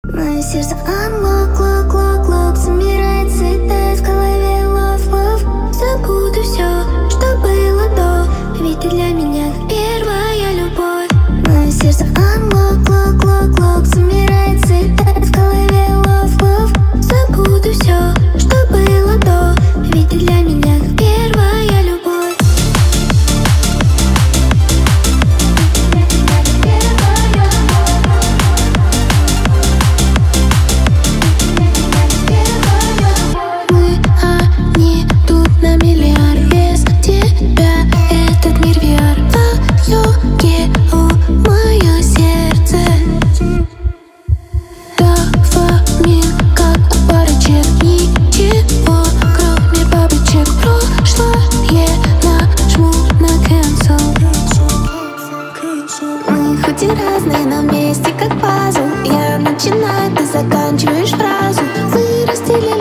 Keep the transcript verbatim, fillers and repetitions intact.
Мое сердце unlock, lock, lock, lock. Собирается и тает в голове love, love. Забуду все, что было до, ведь ты для меня как первая любовь. Мое сердце unlock, lock, lock, lock. Собирается и тает в голове love, love. Забуду все, что было до, ведь ты для меня как первая любовь. Хоть и разные, но вместе как пазл. Я начинаю, ты заканчиваешь фразу. Мы разделили